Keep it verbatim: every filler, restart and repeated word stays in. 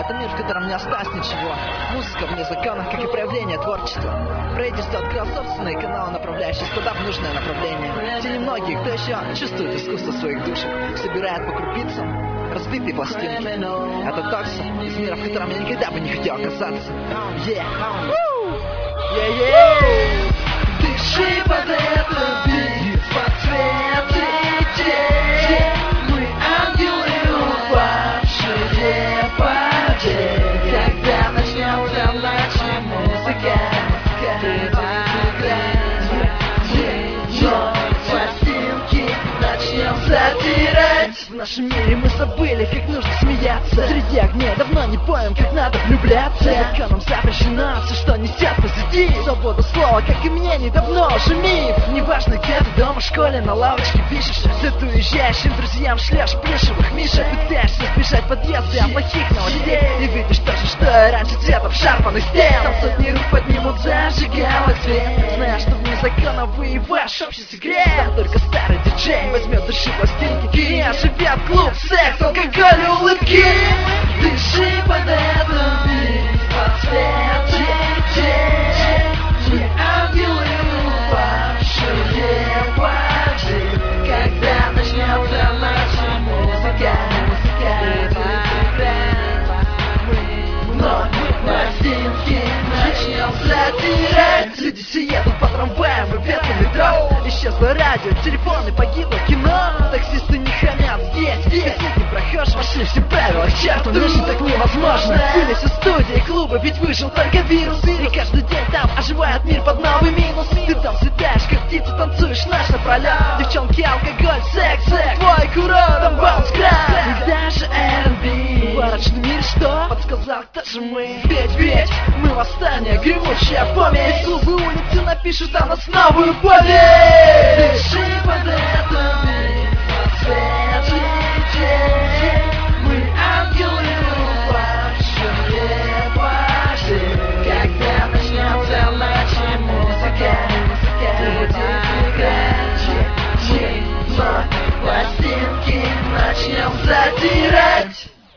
Это мир, в котором не осталось ничего. Музыка вне закона, как и проявление творчества. Правительство открыло собственные каналы, направляющие стада в нужное направление. Те немногие, кто еще чувствует искусство своих душек, собирает по крупицам разбитые пластинки. Это Токсо, из мира, в котором я никогда бы не хотел оказаться. Yeah. Yeah, yeah. Дыши под этот бит, под свет идей. Мы ангелы, упавшие поверь. Когда начнется наша музыка, будет играть. Но пластинки начнем затирать. В нашем мире мы забыли, как нужно смеяться. Среди огней давно не поем, как надо влюбляться. Законом запрещено все, что несет позитив. Свобода слова, как и мнений, давно уже миф. Неважно, где ты, дома, в школе, на лавочке пишешь. Ты уезжающим друзьям шлешь плюшевых мишек. Пытаешься сбежать подъезды от плохих новостей. И видишь то же, что и раньше, цветом шарпанных стен. Там сотни рук поднимут зажигалок свет. Зная, что вне закона воеваешь, общий секрет. Там только старый диджей возьмет души пластинки и оживет клуб, секс, алкоголь и улыбки. Дыши под этот бит, под свет идей. Мы ангелы, упавшие поверь. Когда начнется наша музыка, будет играть. Вновь пластинки начнем затирать. Люди все едут по трамваям и ветру метро. Исчезло радио, телефоны, погибло кино. Таксисты не хранят здесь, косяки прохожие. Пошли все правила к черту, но жизнь так невозможно. Были все студии, клубы, ведь выжил только вирус. И каждый день там оживает мир под новый минус. Ты там взлетаешь, как птица, танцуешь наш напролет. Девчонки, алкоголь, секс, секс, твой курорт, там баунс-кран. И даже эр энд би. Варочный мир, что? Подсказал, кто же мы. Ведь, ведь, мы восстание, гремучая помесь. Ведь клубы улицы напишут о нас новую повесть. Дыши под это.